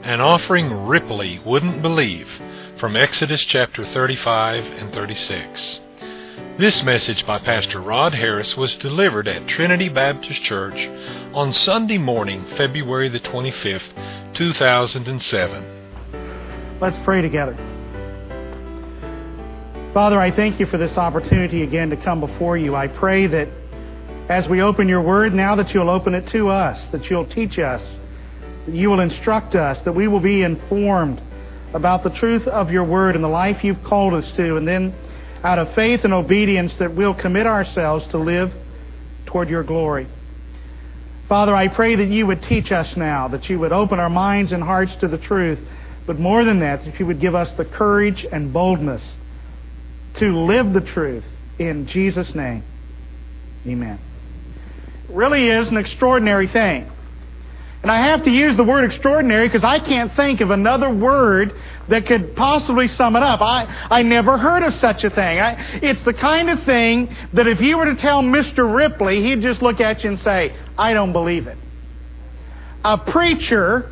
An offering Ripley wouldn't believe, from Exodus chapter 35 and 36. This message by Pastor Rod Harris was delivered at Trinity Baptist Church on Sunday morning, February the 25th, 2007. Let's pray together. Father, I thank you for this opportunity again to come before you. I pray that as we open your word now, that you'll open it to us, that you'll teach us, that you will instruct us, that we will be informed about the truth of your word and the life you've called us to, and then out of faith and obedience that we'll commit ourselves to live toward your glory. Father, I pray that you would teach us now, that you would open our minds and hearts to the truth, but more than that, that you would give us the courage and boldness to live the truth. In Jesus' name, amen. It really is an extraordinary thing. And I have to use the word extraordinary because I can't think of another word that could possibly sum it up. I never heard of such a thing. It's the kind of thing that if you were to tell Mr. Ripley, he'd just look at you and say, I don't believe it. A preacher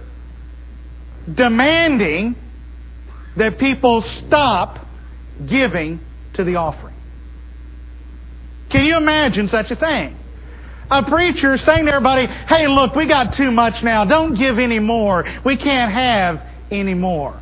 demanding that people stop giving to the offering. Can you imagine such a thing? A preacher saying to everybody, hey, look, we got too much now. Don't give any more. We can't have any more.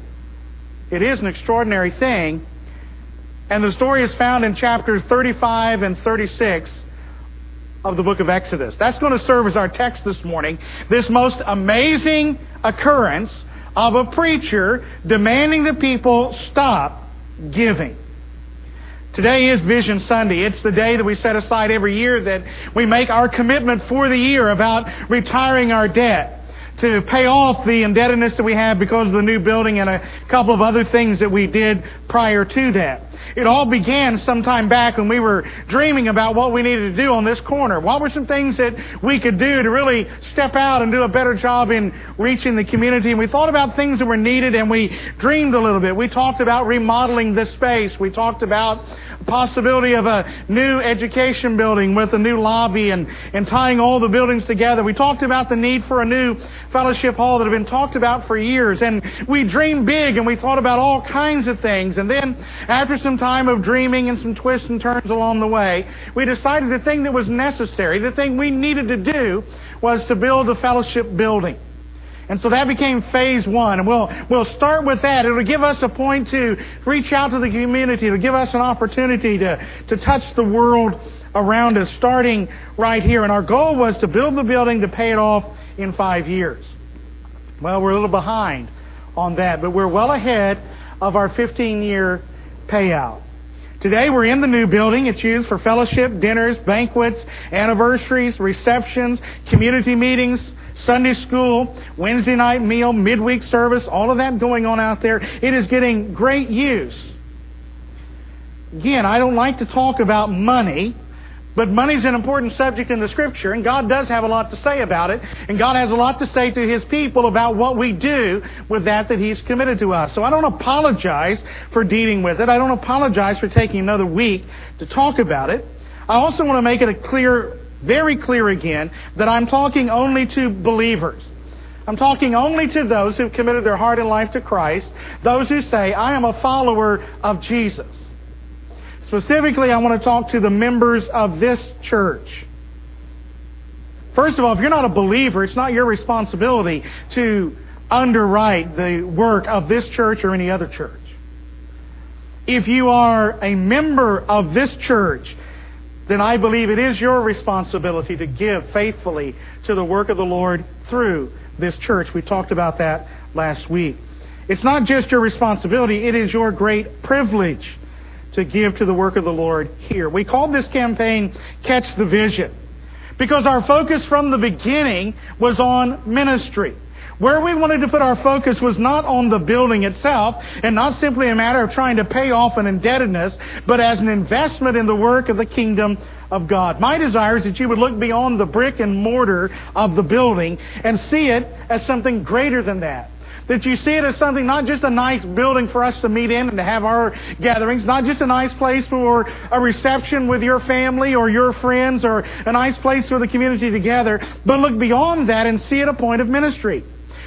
It is an extraordinary thing. And the story is found in chapters 35 and 36 of the book of Exodus. That's going to serve as our text this morning. This most amazing occurrence of a preacher demanding that people stop giving. Today is Vision Sunday. It's the day that we set aside every year that we make our commitment for the year about retiring our debt, to pay off the indebtedness that we have because of the new building and a couple of other things that we did prior to that. It all began sometime back when we were dreaming about what we needed to do on this corner. What were some things that we could do to really step out and do a better job in reaching the community? And we thought about things that were needed, and we dreamed a little bit. We talked about remodeling this space. We talked about the possibility of a new education building with a new lobby and tying all the buildings together. We talked about the need for a new fellowship hall that had been talked about for years. And we dreamed big, and we thought about all kinds of things. And then after some time of dreaming and some twists and turns along the way, we decided the thing that was necessary, the thing we needed to do, was to build a fellowship building. And so that became phase one. And we'll start with that. It'll give us a point to reach out to the community. It'll give us an opportunity to touch the world around us, starting right here. And our goal was to build the building, to pay it off in 5 years. Well, we're a little behind on that, but we're well ahead of our 15-year payout. Today we're in the new building. It's used for fellowship, dinners, banquets, anniversaries, receptions, community meetings, Sunday school, Wednesday night meal, midweek service, all of that going on out there. It is getting great use. Again, I don't like to talk about money, but money's an important subject in the Scripture, and God does have a lot to say about it, and God has a lot to say to His people about what we do with that He's committed to us. So I don't apologize for dealing with it. I don't apologize for taking another week to talk about it. I also want to make it very clear again, that I'm talking only to believers. I'm talking only to those who've committed their heart and life to Christ, those who say, I am a follower of Jesus. Specifically, I want to talk to the members of this church. First of all, if you're not a believer, it's not your responsibility to underwrite the work of this church or any other church. If you are a member of this church, then I believe it is your responsibility to give faithfully to the work of the Lord through this church. We talked about that last week. It's not just your responsibility, it is your great privilege to give to the work of the Lord here. We called this campaign Catch the Vision because our focus from the beginning was on ministry. Where we wanted to put our focus was not on the building itself and not simply a matter of trying to pay off an indebtedness, but as an investment in the work of the kingdom of God. My desire is that you would look beyond the brick and mortar of the building and see it as something greater than that. That you see it as something, not just a nice building for us to meet in and to have our gatherings, not just a nice place for a reception with your family or your friends or a nice place for the community together, but look beyond that and see it a point of ministry.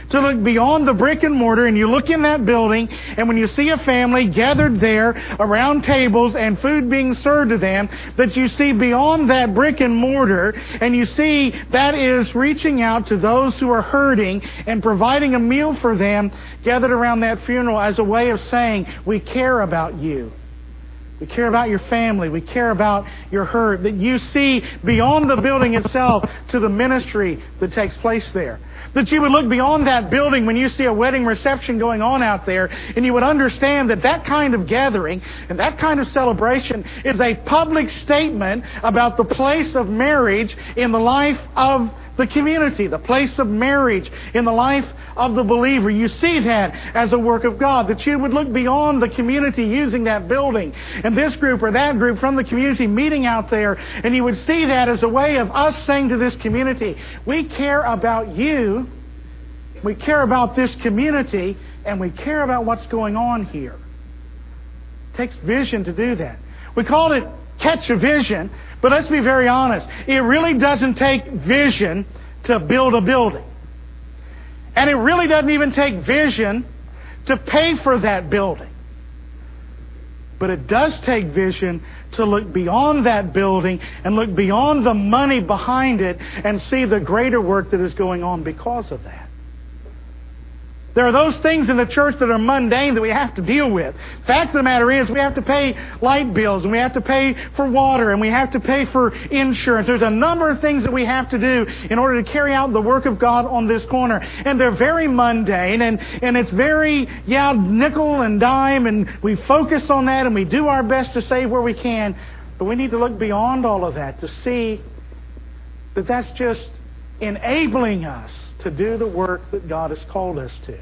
to look beyond the brick and mortar, and you look in that building, and when you see a family gathered there around tables and food being served to them, that you see beyond that brick and mortar, and you see that is reaching out to those who are hurting and providing a meal for them gathered around that funeral as a way of saying, we care about you. We care about your family. We care about your hurt. That you see beyond the building itself to the ministry that takes place there. That you would look beyond that building when you see a wedding reception going on out there, and you would understand that that kind of gathering and that kind of celebration is a public statement about the place of marriage in the life of the community, the place of marriage in the life of the believer. You see that as a work of God, that you would look beyond the community using that building and this group or that group from the community meeting out there, and you would see that as a way of us saying to this community, we care about you, we care about this community, and we care about what's going on here. It takes vision to do that. We call it catch a vision, but let's be very honest. It really doesn't take vision to build a building. And it really doesn't even take vision to pay for that building. But it does take vision to look beyond that building and look beyond the money behind it and see the greater work that is going on because of that. There are those things in the church that are mundane that we have to deal with. The fact of the matter is we have to pay light bills, and we have to pay for water, and we have to pay for insurance. There's a number of things that we have to do in order to carry out the work of God on this corner. And they're very mundane, and it's very, nickel and dime, and we focus on that, and we do our best to save where we can. But we need to look beyond all of that to see that that's just enabling us to do the work that God has called us to.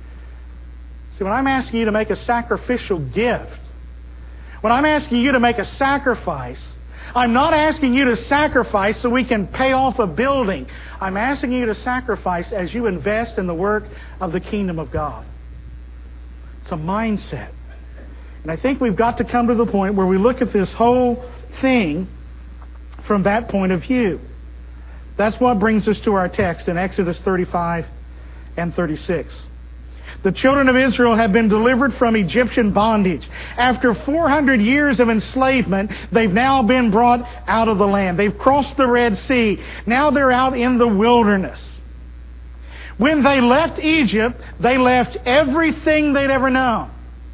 See, when I'm asking you to make a sacrificial gift, when I'm asking you to make a sacrifice, I'm not asking you to sacrifice so we can pay off a building. I'm asking you to sacrifice as you invest in the work of the kingdom of God. It's a mindset. And I think we've got to come to the point where we look at this whole thing from that point of view. That's what brings us to our text in Exodus 35 and 36. The children of Israel have been delivered from Egyptian bondage. After 400 years of enslavement, they've now been brought out of the land. They've crossed the Red Sea. Now they're out in the wilderness. When they left Egypt, they left everything they'd ever known.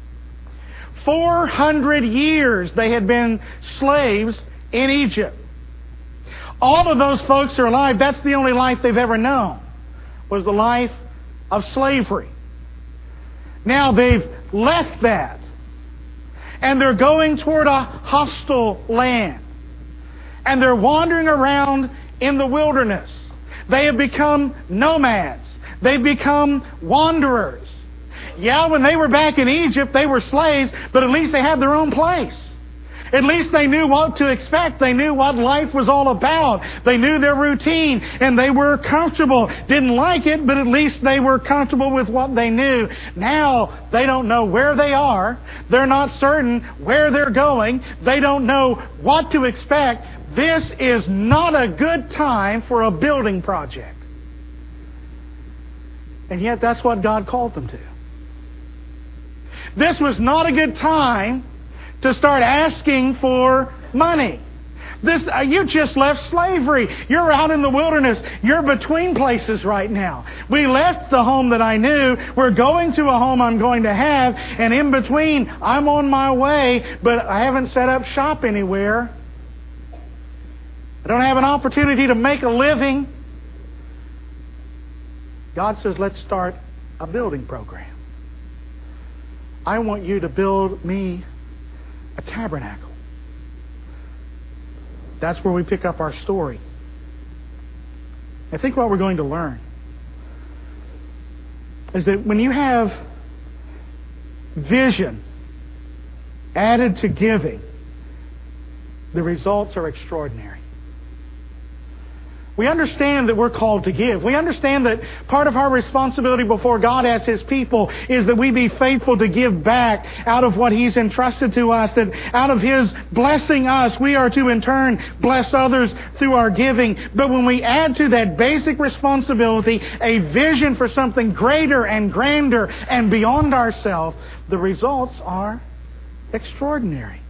400 years they had been slaves in Egypt. All of those folks are alive. That's the only life they've ever known, was the life of slavery. Now they've left that, and they're going toward a hostile land. And they're wandering around in the wilderness. They have become nomads. They've become wanderers. Yeah, when they were back in Egypt, they were slaves, but at least they had their own place. At least they knew what to expect. They knew what life was all about. They knew their routine, and they were comfortable. Didn't like it, but at least they were comfortable with what they knew. Now, they don't know where they are. They're not certain where they're going. They don't know what to expect. This is not a good time for a building project. And yet, that's what God called them to. This was not a good time to start asking for money. You just left slavery. You're out in the wilderness. You're between places right now. We left the home that I knew. We're going to a home I'm going to have. And in between, I'm on my way, but I haven't set up shop anywhere. I don't have an opportunity to make a living. God says, let's start a building program. I want you to build me a tabernacle. That's where we pick up our story. I think what we're going to learn is that when you have vision added to giving, the results are extraordinary. We understand that we're called to give. We understand that part of our responsibility before God as His people is that we be faithful to give back out of what He's entrusted to us, that out of His blessing us, we are to in turn bless others through our giving. But when we add to that basic responsibility a vision for something greater and grander and beyond ourselves, the results are extraordinary.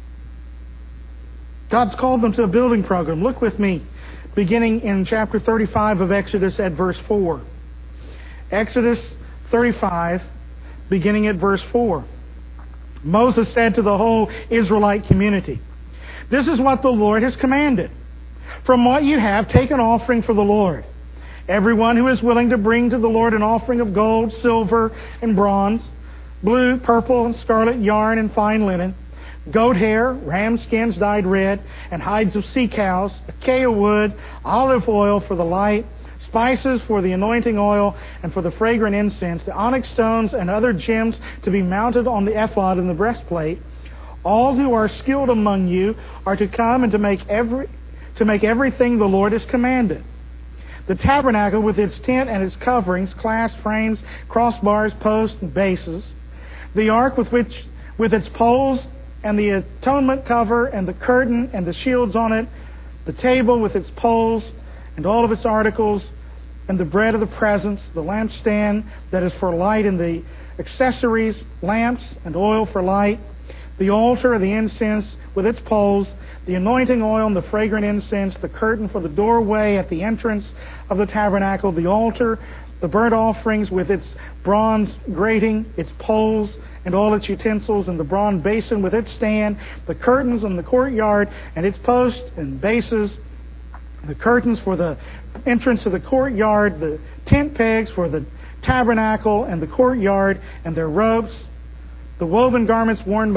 God's called them to a building program. Look with me, beginning in chapter 35 of Exodus at verse 4. Exodus 35, beginning at verse 4. Moses said to the whole Israelite community, "This is what the Lord has commanded. From what you have, take an offering for the Lord. Everyone who is willing to bring to the Lord an offering of gold, silver, and bronze, blue, purple, and scarlet yarn and fine linen, goat hair, ram skins dyed red, and hides of sea cows, acacia wood, olive oil for the light, spices for the anointing oil, and for the fragrant incense, the onyx stones and other gems to be mounted on the ephod and the breastplate. All who are skilled among you are to come and to make everything the Lord has commanded. The tabernacle with its tent and its coverings, clasp frames, crossbars, posts, and bases. The ark with its poles and the atonement cover and the curtain and the shields on it, the table with its poles and all of its articles, and the bread of the presence, the lampstand that is for light and the accessories, lamps and oil for light, the altar of the incense with its poles, the anointing oil and the fragrant incense, the curtain for the doorway at the entrance of the tabernacle, the altar, the burnt offerings with its bronze grating, its poles and all its utensils, and the bronze basin with its stand, the curtains on the courtyard and its posts and bases, the curtains for the entrance of the courtyard, the tent pegs for the tabernacle and the courtyard and their ropes, the woven garments worn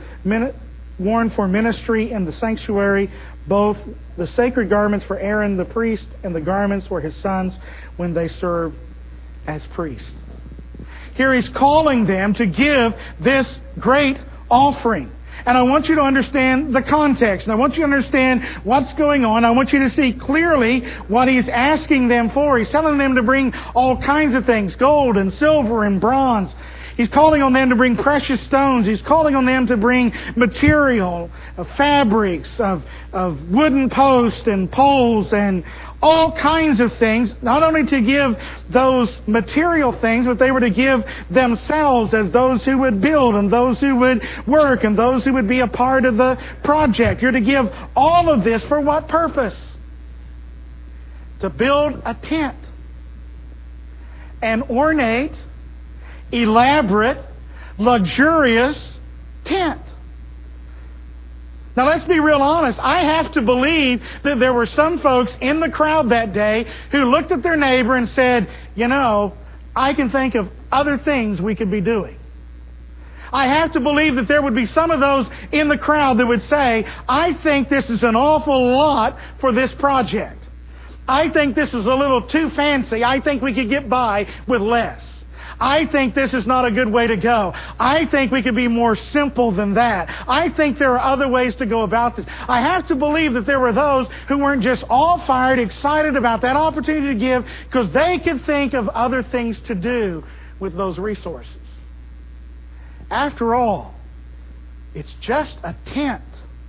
for ministry in the sanctuary, both the sacred garments for Aaron the priest and the garments for his sons when they serve as priests. Here he's calling them to give this great offering. And I want you to understand the context. And I want you to understand what's going on. I want you to see clearly what he's asking them for. He's telling them to bring all kinds of things, gold and silver and bronze. He's calling on them to bring precious stones. He's calling on them to bring material, fabrics, of wooden posts and poles and all kinds of things. Not only to give those material things, but they were to give themselves as those who would build and those who would work and those who would be a part of the project. You're to give all of this for what purpose? To build a tent. An ornate, elaborate, luxurious tent. Now let's be real honest. I have to believe that there were some folks in the crowd that day who looked at their neighbor and said, you know, I can think of other things we could be doing. I have to believe that there would be some of those in the crowd that would say, I think this is an awful lot for this project. I think this is a little too fancy. I think we could get by with less. I think this is not a good way to go. I think we could be more simple than that. I think there are other ways to go about this. I have to believe that there were those who weren't just all fired, excited about that opportunity to give because they could think of other things to do with those resources. After all, it's just a tent.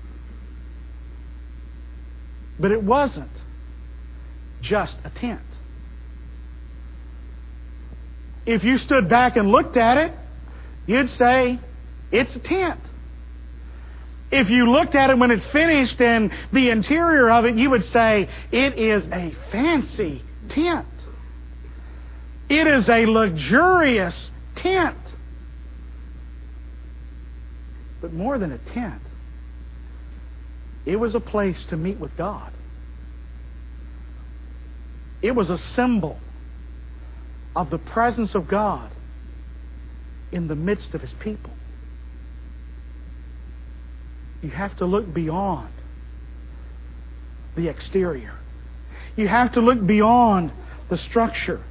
But it wasn't just a tent. If you stood back and looked at it, you'd say, it's a tent. If you looked at it when it's finished and the interior of it, you would say, it is a fancy tent. It is a luxurious tent. But more than a tent, it was a place to meet with God. It was a symbol of the presence of God in the midst of His people. You have to look beyond the exterior. You have to look beyond the structure.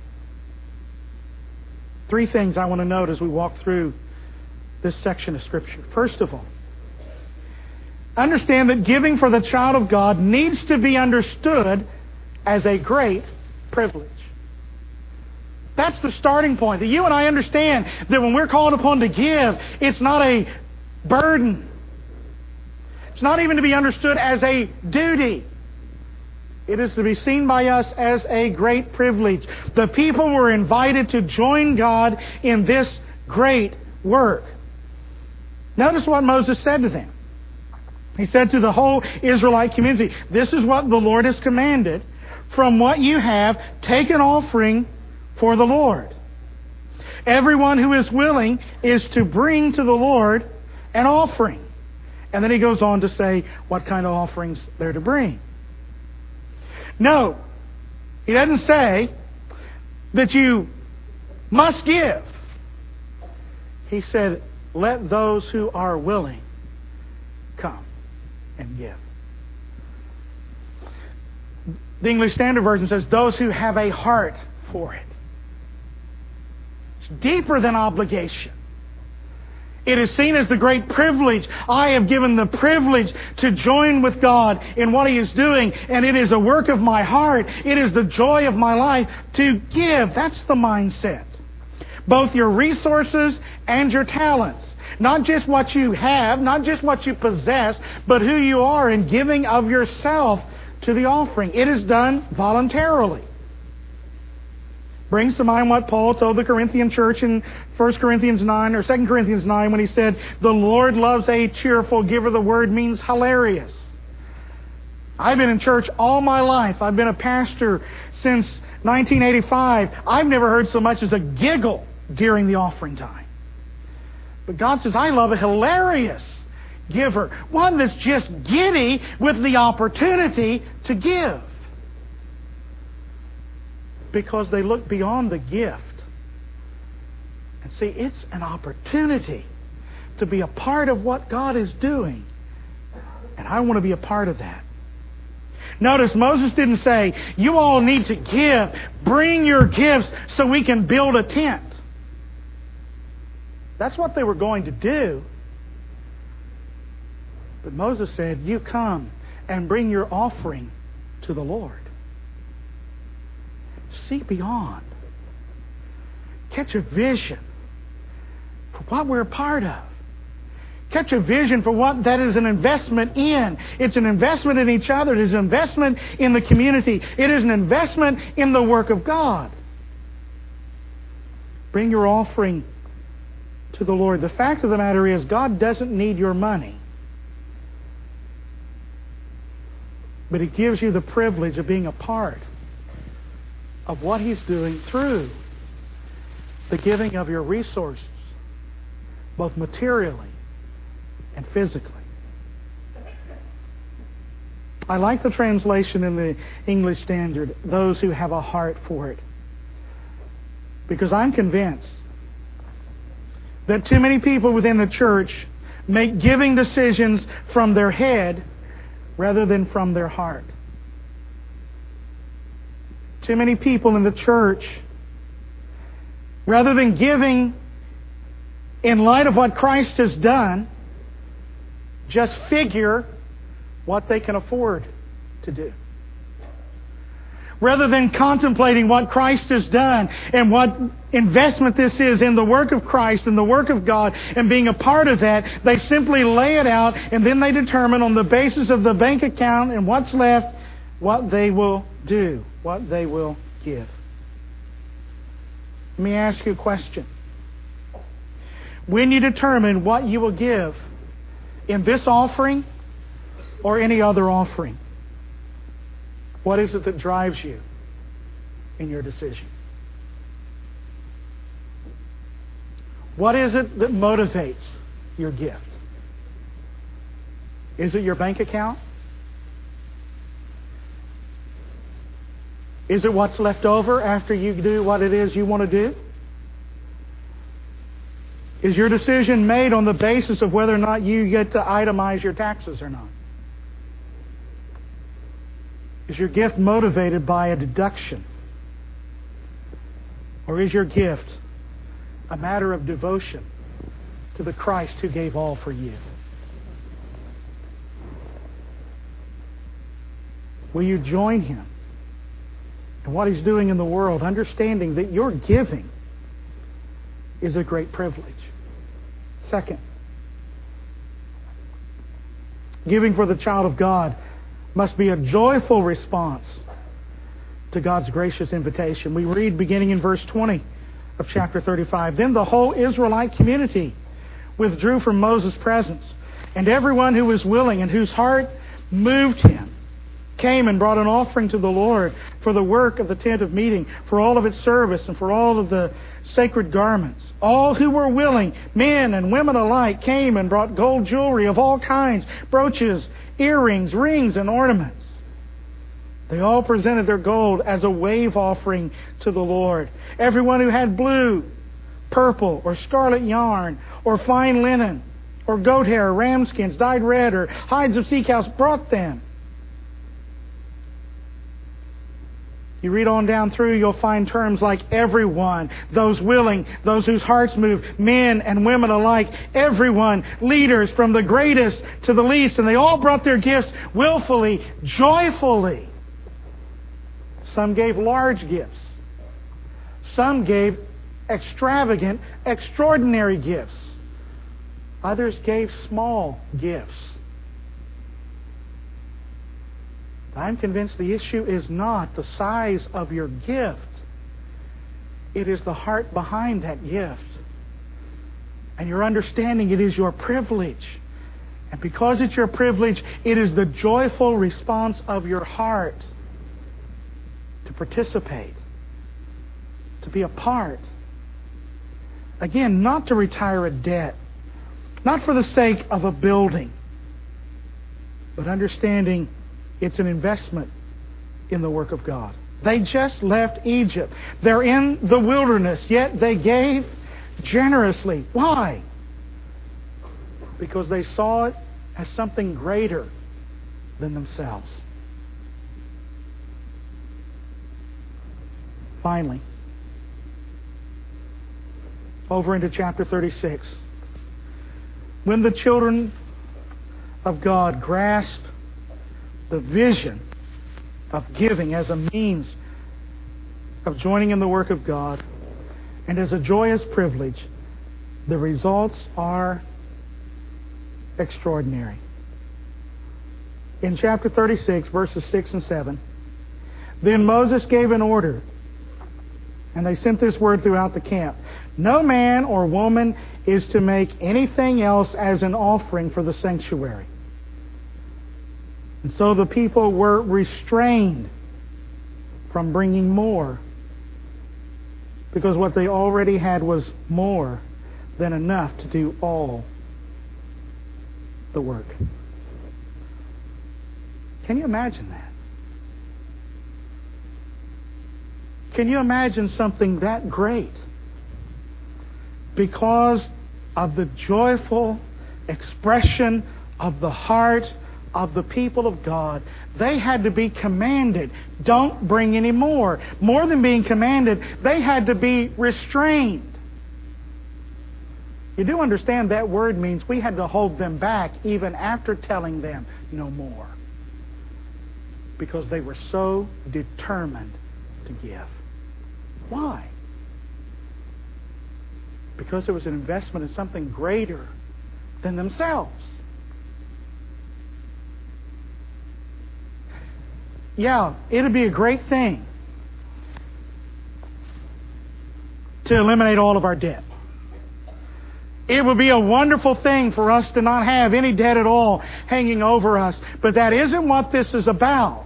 3 things I want to note as we walk through this section of Scripture. First of all, understand that giving for the child of God needs to be understood as a great privilege. That's the starting point. That you and I understand that when we're called upon to give, it's not a burden. It's not even to be understood as a duty. It is to be seen by us as a great privilege. The people were invited to join God in this great work. Notice what Moses said to them. He said to the whole Israelite community, "This is what the Lord has commanded. From what you have, take an offering for the Lord. Everyone who is willing is to bring to the Lord an offering." And then he goes on to say what kind of offerings they're to bring. No, he doesn't say that you must give. He said, let those who are willing come and give. The English Standard Version says, those who have a heart for it. It's deeper than obligation. It is seen as the great privilege. I have given the privilege to join with God in what He is doing, and it is a work of my heart. It is the joy of my life to give. That's the mindset. Both your resources and your talents. Not just what you have, not just what you possess, but who you are in giving of yourself to the offering. It is done voluntarily. Brings to mind what Paul told the Corinthian church in 1 Corinthians 9 or 2 Corinthians 9 when he said, the Lord loves a cheerful giver. The word means hilarious. I've been in church all my life. I've been a pastor since 1985. I've never heard so much as a giggle during the offering time. But God says, I love a hilarious giver. One that's just giddy with the opportunity to give. Because they look beyond the gift and see it's an opportunity to be a part of what God is doing. And I want to be a part of that. Notice Moses didn't say, you all need to give. Bring your gifts so we can build a tent. That's what they were going to do. But Moses said, you come and bring your offering to the Lord. See beyond. Catch a vision for what we're a part of. Catch a vision for what that is an investment in. It's an investment in each other. It is an investment in the community. It is an investment in the work of God. Bring your offering to the Lord. The fact of the matter is, God doesn't need your money. But He gives you the privilege of being a part of what He's doing through the giving of your resources, both materially and physically. I like the translation in the English Standard, those who have a heart for it. Because I'm convinced that too many people within the church make giving decisions from their head rather than from their heart. Too many people in the church, rather than giving in light of what Christ has done, just figure what they can afford to do. Rather than contemplating what Christ has done and what investment this is in the work of Christ and the work of God and being a part of that, they simply lay it out and then they determine on the basis of the bank account and what's left what they will do, what they will give. Let me ask you a question. When you determine what you will give in this offering or any other offering, what is it that drives you in your decision? What is it that motivates your gift? Is it your bank account? Is it what's left over after you do what it is you want to do? Is your decision made on the basis of whether or not you get to itemize your taxes or not? Is your gift motivated by a deduction? Or is your gift a matter of devotion to the Christ who gave all for you? Will you join Him and what He's doing in the world, understanding that your giving is a great privilege. Second, giving for the child of God must be a joyful response to God's gracious invitation. We read beginning in verse 20 of chapter 35, "Then the whole Israelite community withdrew from Moses' presence, and everyone who was willing and whose heart moved him came and brought an offering to the Lord for the work of the tent of meeting, for all of its service, and for all of the sacred garments. All who were willing, men and women alike, came and brought gold jewelry of all kinds, brooches, earrings, rings, and ornaments. They all presented their gold as a wave offering to the Lord. Everyone who had blue, purple, or scarlet yarn, or fine linen, or goat hair, ram skins dyed red, or hides of sea cows brought them." You read on down through, you'll find terms like everyone, those willing, those whose hearts move, men and women alike, everyone, leaders from the greatest to the least, and they all brought their gifts willfully, joyfully. Some gave large gifts. Some gave extravagant, extraordinary gifts. Others gave small gifts. I'm convinced the issue is not the size of your gift. It is the heart behind that gift. And your understanding it is your privilege. And because it's your privilege, it is the joyful response of your heart to participate, to be a part. Again, not to retire a debt, not for the sake of a building, but understanding it's an investment in the work of God. They just left Egypt. They're in the wilderness, yet they gave generously. Why? Because they saw it as something greater than themselves. Finally, over into chapter 36. When the children of God grasp the vision of giving as a means of joining in the work of God and as a joyous privilege, the results are extraordinary. In chapter 36, verses 6 and 7, "Then Moses gave an order, and they sent this word throughout the camp. No man or woman is to make anything else as an offering for the sanctuary. And so the people were restrained from bringing more, because what they already had was more than enough to do all the work." Can you imagine that? Can you imagine something that great? Because of the joyful expression of the heart of the people of God, they had to be commanded, don't bring any more. More than being commanded, they had to be restrained. You do understand that word means we had to hold them back even after telling them no more, because they were so determined to give. Why? Because it was an investment in something greater than themselves. Yeah, it'd be a great thing to eliminate all of our debt. It would be a wonderful thing for us to not have any debt at all hanging over us. But that isn't what this is about.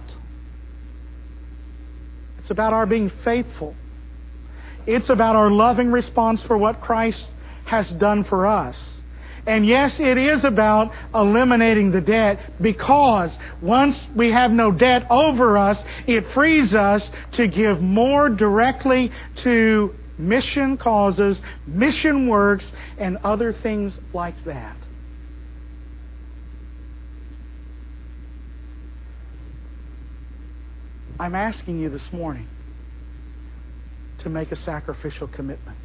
It's about our being faithful. It's about our loving response for what Christ has done for us. And yes, it is about eliminating the debt, because once we have no debt over us, it frees us to give more directly to mission causes, mission works, and other things like that. I'm asking you this morning to make a sacrificial commitment.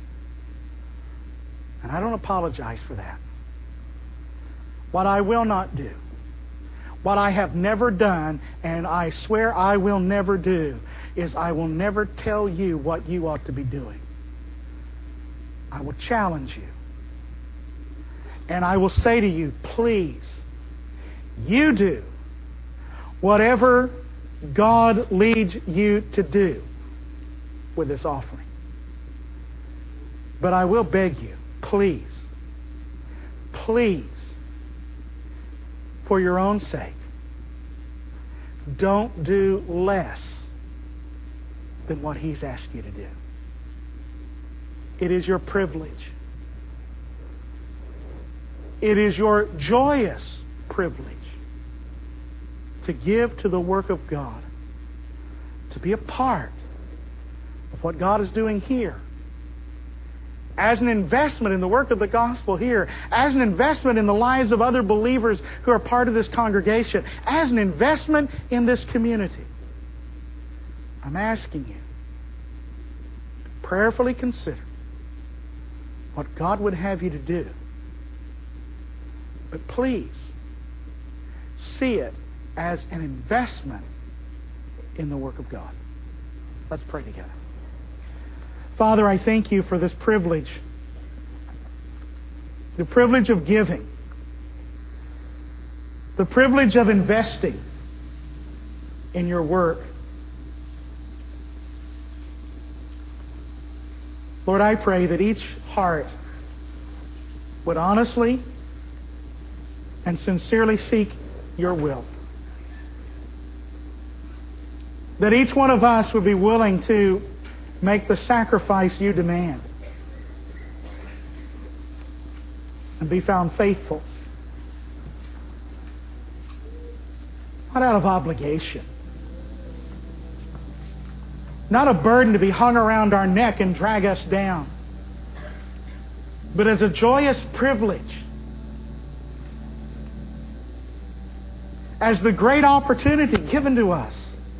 And I don't apologize for that. What I will not do, What I have never done, and I swear I will never do, is I will never tell you what you ought to be doing. I will challenge you. And I will say to you, please, you do whatever God leads you to do with this offering. But I will beg you, please, for your own sake, don't do less than what He's asked you to do. It is your privilege. It is your joyous privilege to give to the work of God, to be a part of what God is doing here, as an investment in the work of the gospel here, as an investment in the lives of other believers who are part of this congregation, as an investment in this community. I'm asking you to prayerfully consider what God would have you to do. But please, see it as an investment in the work of God. Let's pray together. Father, I thank you for this privilege, the privilege of giving, the privilege of investing in your work. Lord, I pray that each heart would honestly and sincerely seek your will. That each one of us would be willing to make the sacrifice you demand and be found faithful. Not out of obligation. Not a burden to be hung around our neck and drag us down. But as a joyous privilege. As the great opportunity given to us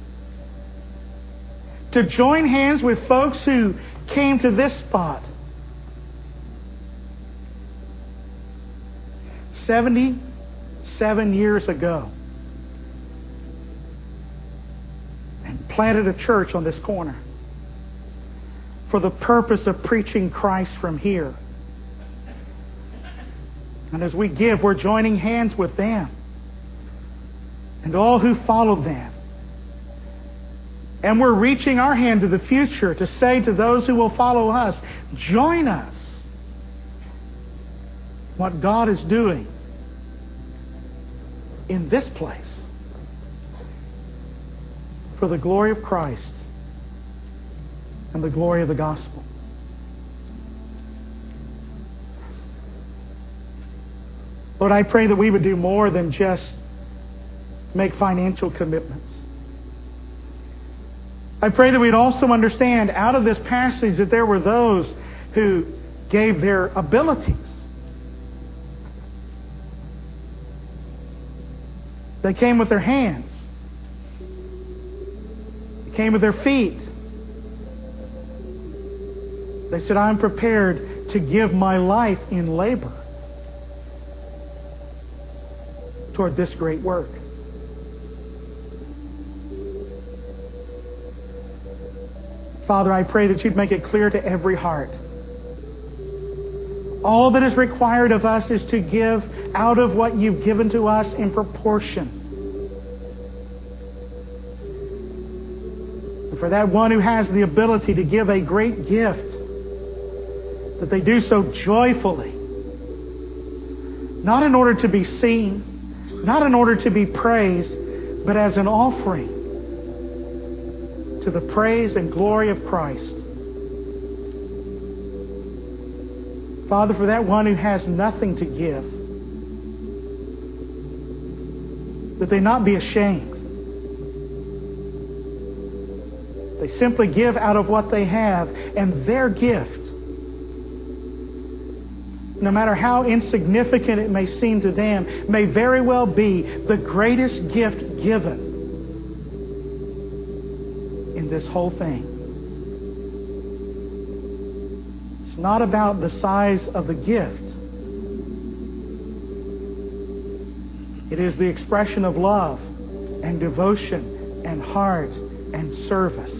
to join hands with folks who came to this spot 77 years ago and planted a church on this corner for the purpose of preaching Christ from here. And as we give, we're joining hands with them and all who followed them. And we're reaching our hand to the future to say to those who will follow us, join us. What God is doing in this place for the glory of Christ and the glory of the gospel. Lord, I pray that we would do more than just make financial commitments. I pray that we'd also understand out of this passage that there were those who gave their abilities. They came with their hands. They came with their feet. They said, I'm prepared to give my life in labor toward this great work. Father, I pray that you'd make it clear to every heart. All that is required of us is to give out of what you've given to us in proportion. And for that one who has the ability to give a great gift, that they do so joyfully. Not in order to be seen, not in order to be praised, but as an offering to the praise and glory of Christ. Father, for that one who has nothing to give, that they not be ashamed. They simply give out of what they have, and their gift, no matter how insignificant it may seem to them, may very well be the greatest gift given in this whole thing. It's not about the size of the gift. It is the expression of love and devotion and heart and service.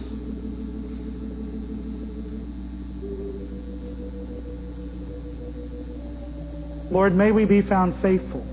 Lord, may we be found faithful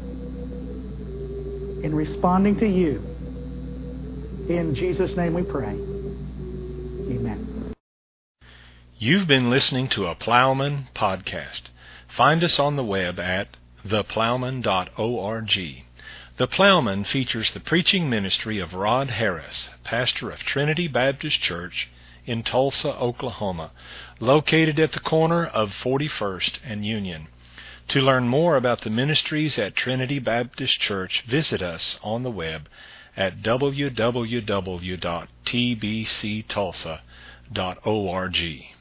in responding to You. In Jesus' name we pray. Amen. You've been listening to a Plowman podcast. Find us on the web at theplowman.org. The Plowman features the preaching ministry of Rod Harris, pastor of Trinity Baptist Church in Tulsa, Oklahoma, located at the corner of 41st and Union. To learn more about the ministries at Trinity Baptist Church, visit us on the web at www.tbctulsa.org.